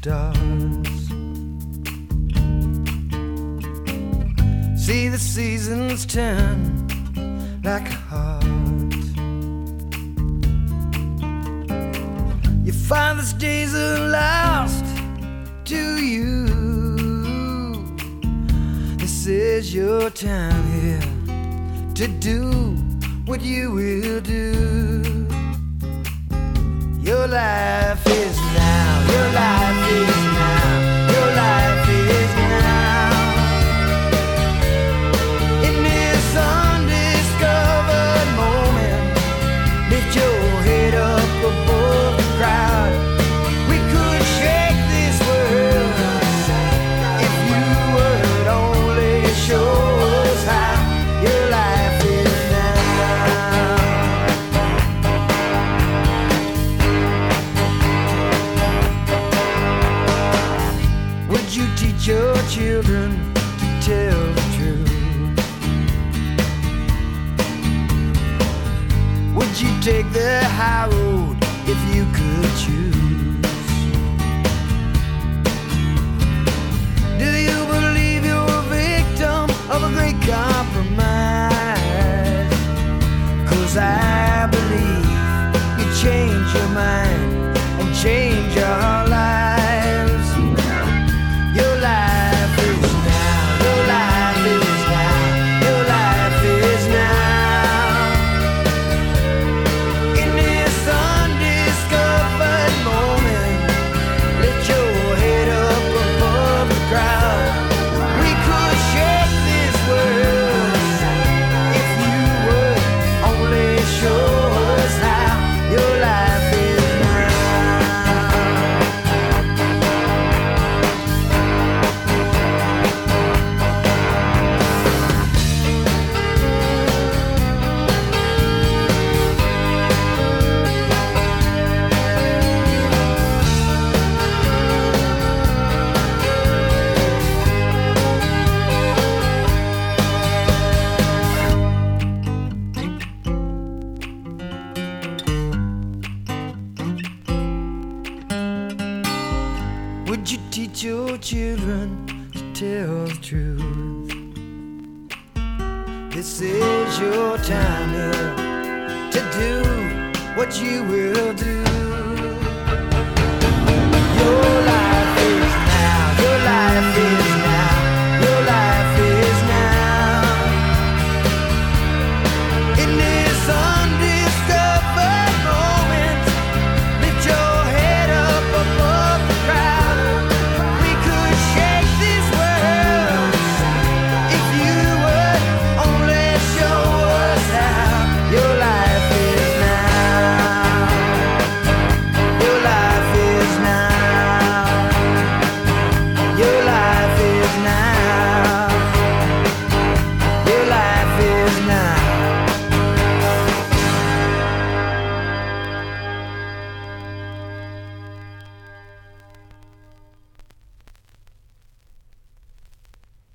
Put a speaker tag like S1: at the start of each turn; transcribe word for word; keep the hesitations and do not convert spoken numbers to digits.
S1: stars. See the seasons turn like a heart. Your father's days are lost to you. This is your time here to do what you will do. Your life is now, your life is now, your life is now. In this undiscovered moment, lift your head up above the crowd. We could shake this world if you would only show us how. Your life is now. Would you teach your children to tell the truth? Would you take the high road if you could choose? Do you believe you're a victim of a great compromise? 'Cause I believe you change your mind and change our lives. Your life is now, your life is now, your life is now. In this undiscovered moment, lift your head up above the crowd. We could shake this world if you would only show us how. Your life is now. Would you teach your children to tell the truth? This is your time here to do what you will do. Your